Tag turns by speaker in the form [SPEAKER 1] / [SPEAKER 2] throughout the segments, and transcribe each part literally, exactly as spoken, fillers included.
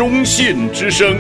[SPEAKER 1] 忠信之声。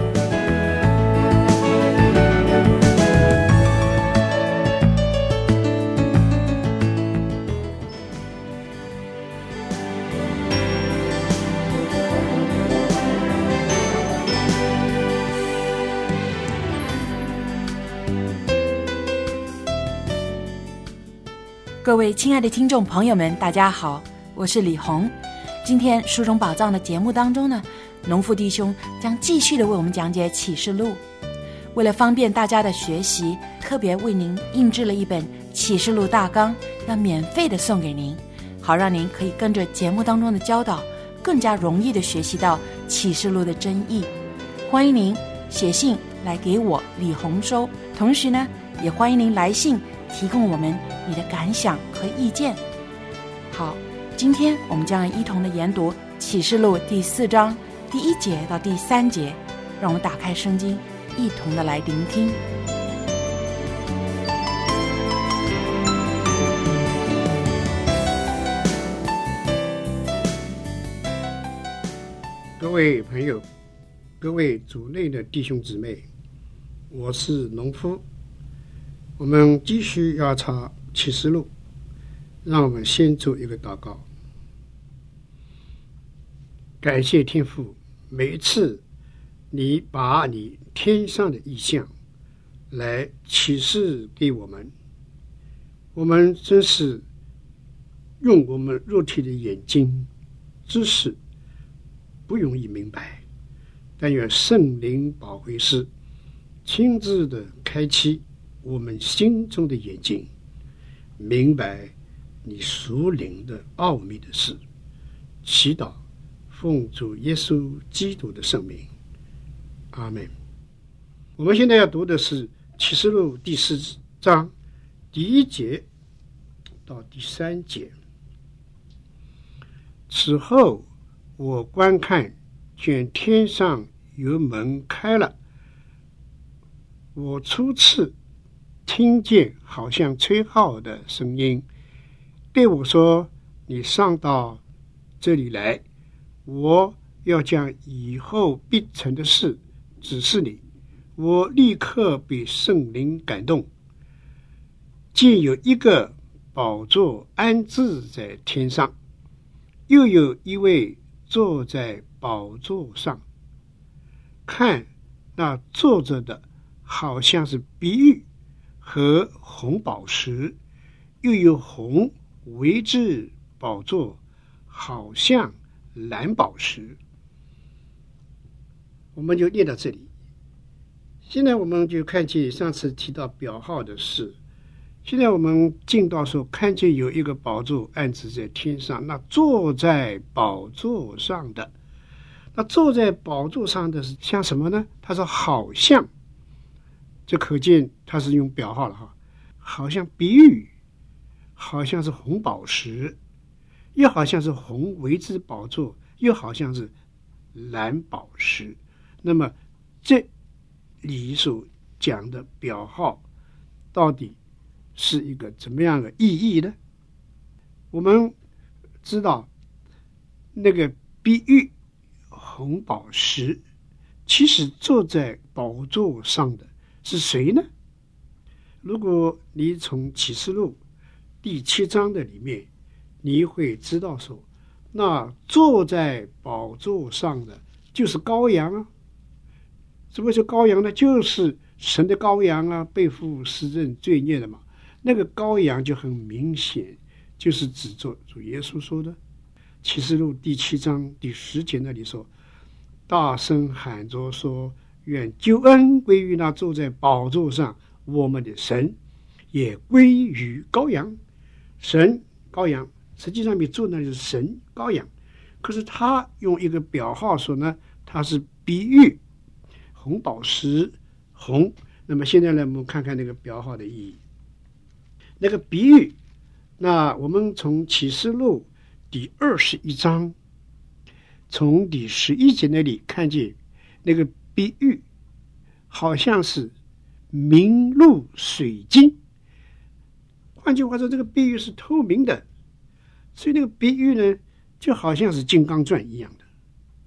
[SPEAKER 2] 各位亲爱的听众朋友们，大家好，我是李红。今天书中宝藏的节目当中呢，农夫弟兄将继续的为我们讲解启示录。为了方便大家的学习，特别为您印制了一本启示录大纲，要免费的送给您，好让您可以跟着节目当中的教导，更加容易的学习到启示录的真意。欢迎您写信来给我李红收，同时呢，也欢迎您来信提供我们你的感想和意见。好，今天我们将一同的研读启示录第四章第一节到第三节，让我们打开圣经，一同的来聆听。
[SPEAKER 3] 各位朋友，各位主内的弟兄姊妹，我是农夫。我们继续要查启示录，让我们先做一个祷告。感谢天父，每一次你把你天上的意象来启示给我们，我们真是用我们肉体的眼睛知识不容易明白，但愿圣灵保惠师亲自的开启我们心中的眼睛，明白你属灵的奥秘的事。祈祷奉主耶稣基督的圣名，阿们。我们现在要读的是启示录第四章第一节到第三节。此后我观看，见天上有门开了，我初次听见好像吹号的声音，对我说：你上到这里来，我要将以后必成的事指示你。我立刻被圣灵感动，见有一个宝座安置在天上，又有一位坐在宝座上，看那坐着的好像是碧玉和红宝石，又有红围之宝座，好像蓝宝石。我们就念到这里。现在我们就看见上次提到表号的事，现在我们进到说看见有一个宝座安置在天上，那坐在宝座上的，那坐在宝座上的是像什么呢？他说好像，这可见他是用表号了哈，好像碧玉，好像是红宝石，又好像是红围之宝座，又好像是蓝宝石。那么这里所讲的表号到底是一个怎么样的意义呢？我们知道那个碧玉红宝石，其实坐在宝座上的是谁呢？如果你从启示录第七章的里面，你会知道说，那坐在宝座上的就是羔羊啊。什么是羔羊呢？就是神的羔羊啊，背负世人罪孽的嘛。那个羔羊就很明显，就是指着主耶稣说的。启示录第七章第十节那里说，大声喊着说，愿救恩归于那坐在宝座上我们的神，也归于羔羊。神羔羊实际上比坐那就是神羔羊，可是他用一个表号说呢，他是比喻红宝石红。那么现在呢，我们看看那个表号的意义。那个比喻，那我们从启示录第二十一章从第十一节那里看见那个比喻，好像是明露水晶。换句话说，这个比喻是透明的，所以那个比喻呢，就好像是金刚钻一样的。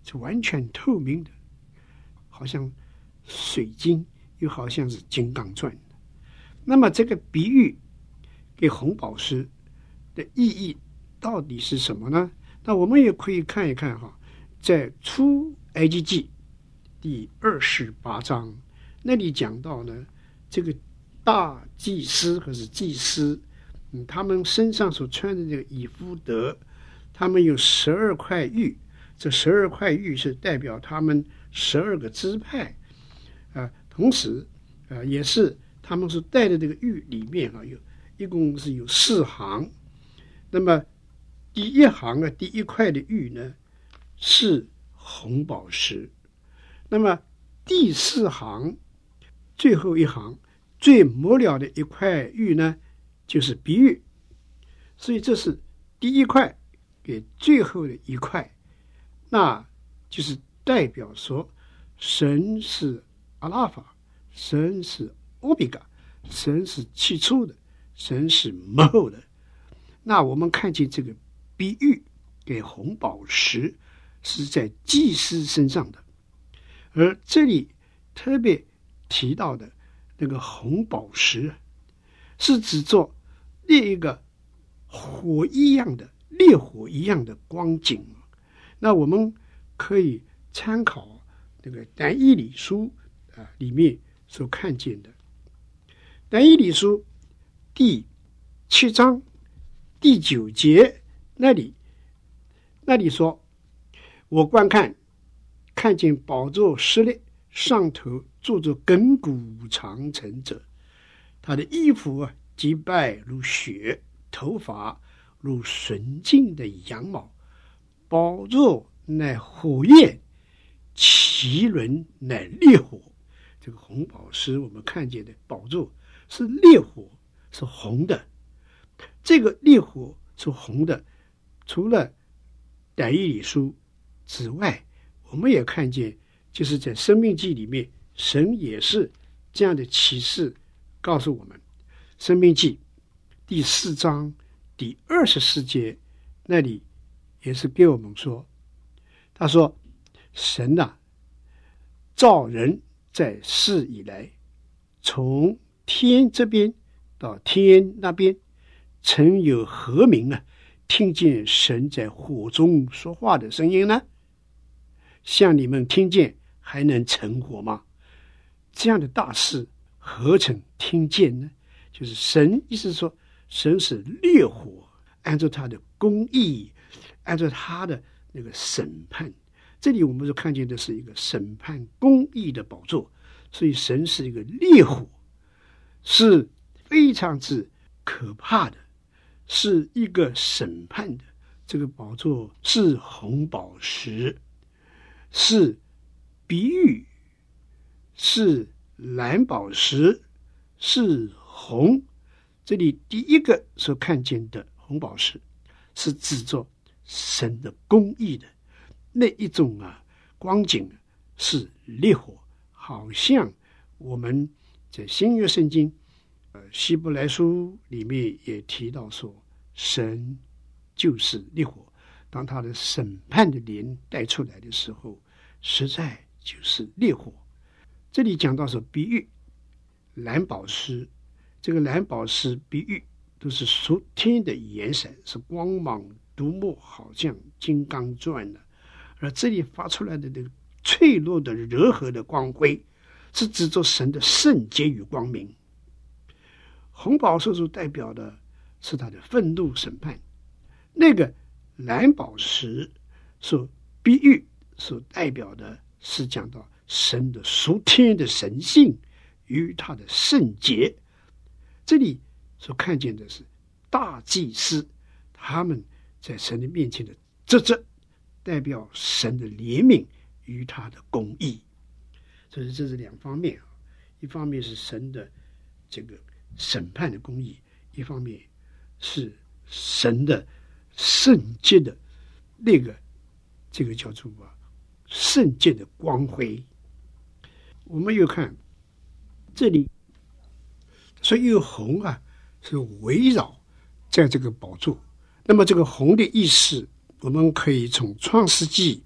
[SPEAKER 3] 是完全透明的，好像水晶，又好像是金刚钻。那么这个比喻给红宝石的意义到底是什么呢？那我们也可以看一看哈，在出埃及记第二十八章那里讲到呢，这个大祭司或是祭司，嗯，他们身上所穿的这个以弗得，他们有十二块玉，这十二块玉是代表他们十二个支派啊、呃，同时啊、呃，也是他们是带的这个玉里面啊，有一共是有四行。那么第一行啊，第一块的玉呢是红宝石，那么第四行最后一行最末了的一块玉呢就是碧玉，所以这是第一块给最后的一块，那就是代表说神是阿拉法，神是欧米伽，神是起初的，神是幕后的。那我们看见这个比喻给红宝石是在祭司身上的，而这里特别提到的那个红宝石是指作另一个火一样的烈火一样的光景。那我们可以参考那个但以理书啊里面所看见的，但以理书第七章第九节那里那里说，我观看看见宝座石列上头坐着亘古长成者，他的衣服啊洁白如雪，头发如纯净的羊毛，宝座乃火焰，其轮乃烈火。这个红宝石我们看见的宝座是烈火，是红的。这个烈火是红的，除了但以理书之外，我们也看见就是在申命记里面，神也是这样的启示告诉我们。申命记第四章第二十四节那里也是给我们说，他说神啊，造人在世以来，从天这边到天那边，曾有何民啊听见神在火中说话的声音呢？像你们听见还能成活吗？这样的大事何曾听见呢？就是神，意思是说神是烈火，按照他的公义，按照他的那个审判。这里我们就看见的是一个审判公义的宝座，所以神是一个烈火，是非常之可怕的，是一个审判的。这个宝座是红宝石，是比喻，是蓝宝石，是红。这里第一个所看见的红宝石是指着神的公义的那一种啊光景，是烈火，好像我们在新约圣经呃希伯来书里面也提到说，神就是烈火，当他的审判的灵带出来的时候，实在就是烈火。这里讲到说比喻蓝宝石，这个蓝宝石比喻都是属天的颜色，是光芒夺目，好像金刚钻的。而这里发出来的这个脆弱的柔和的光辉，是指着神的圣洁与光明。红宝石所代表的是他的愤怒审判，那个蓝宝石所比喻所代表的是讲到神的属天的神性与他的圣洁。这里所看见的是大祭司他们在神的面前的职责，代表神的怜悯与他的公义。所以这是两方面，一方面是神的这个审判的公义，一方面是神的圣洁的那个这个叫做啊圣洁的光辉。我们又看这里，所以有红啊是围绕在这个宝座。那么这个红的意思，我们可以从创世纪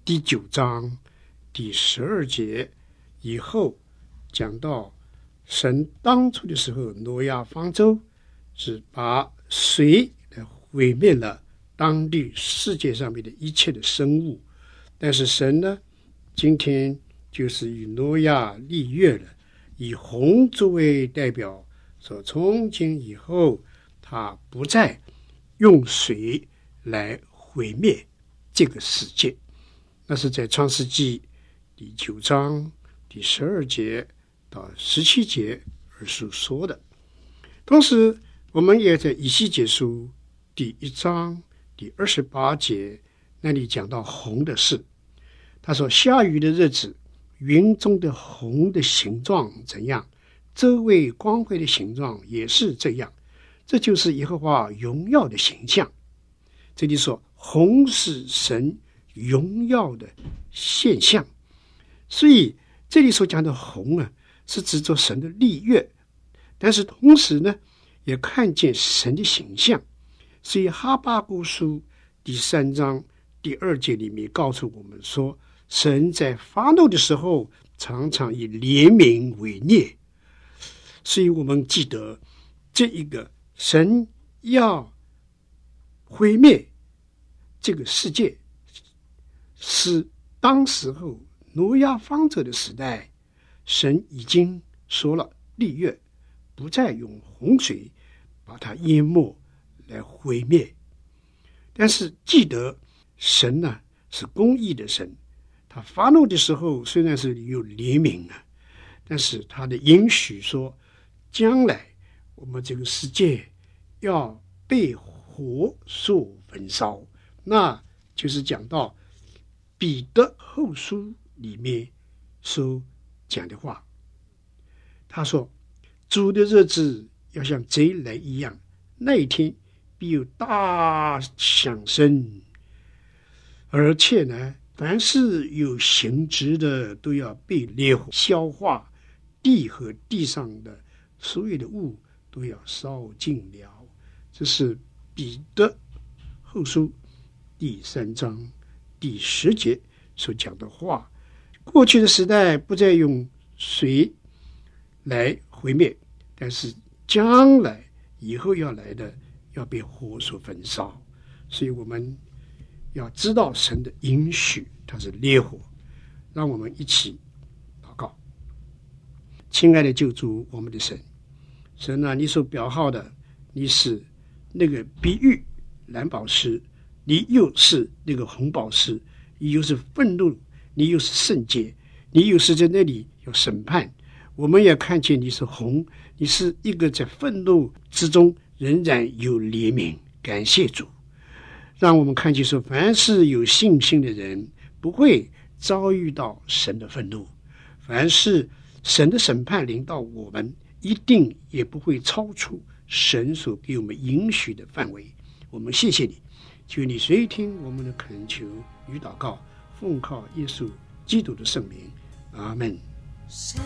[SPEAKER 3] 第九章第十二节以后讲到神当初的时候，挪亚方舟是把水来毁灭了当地世界上面的一切的生物，但是神呢，今天就是与挪亚立约了，以红作为代表，说从今以后他不再用水来毁灭这个世界。那是在创世纪第九章第十二节到十七节而所说的。同时我们也在以西结书第一章第二十八节那里讲到红的事。他说下雨的日子，云中的红的形状怎样，周围光辉的形状也是这样，这就是耶和华荣耀的形象。这里说红是神荣耀的现象，所以这里所讲的红啊，是指着神的立约，但是同时呢也看见神的形象。所以哈巴谷书第三章第二节里面告诉我们说，神在发怒的时候常常以怜悯为孽。所以我们记得这一个神要毁灭这个世界，是当时候挪亚方舟的时代，神已经说了立约，不再用洪水把它淹没来毁灭。但是记得神呢、啊、是公义的神，他发怒的时候虽然是有怜悯啊，但是他的允许说将来我们这个世界要被火所焚烧，那就是讲到彼得后书里面所讲的话。他说主的日子要像贼来一样，那一天必有大响声，而且呢凡是有形质的都要被烈火消化，地和地上的所有的物都要烧尽了。这是彼得后书第三章第十节所讲的话。过去的时代不再用水来毁灭，但是将来以后要来的要被火所焚烧。所以我们要知道神的允许，它是烈火。让我们一起祷告。亲爱的救主我们的神，神啊，你所表号的，你是那个比喻蓝宝石，你又是那个红宝石，你又是愤怒，你又是圣洁，你又是在那里有审判。我们也看见你是红，你是一个在愤怒之中仍然有怜悯。感谢主，让我们看见说，凡是有信心的人不会遭遇到神的愤怒，凡是神的审判临到我们，一定也不会超出神所给我们允许的范围。我们谢谢你，求你垂听我们的恳求与祷告，奉靠耶稣基督的圣名，阿们。
[SPEAKER 1] 神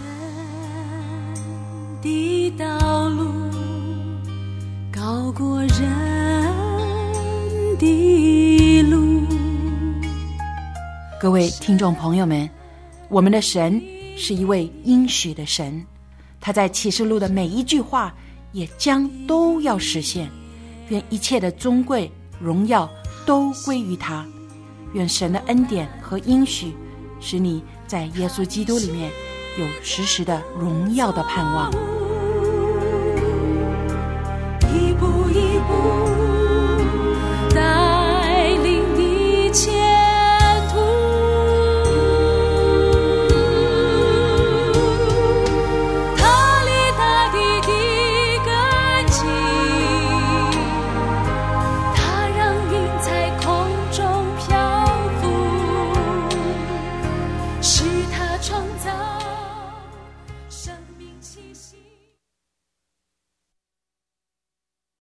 [SPEAKER 1] 的道路高过人的路。
[SPEAKER 2] 各位听众朋友们，我们的神是一位应许的神，他在启示录的每一句话也将都要实现。愿一切的尊贵荣耀都归于他。愿神的恩典和应许使你在耶稣基督里面有时时的荣耀的盼望。
[SPEAKER 1] 一步一步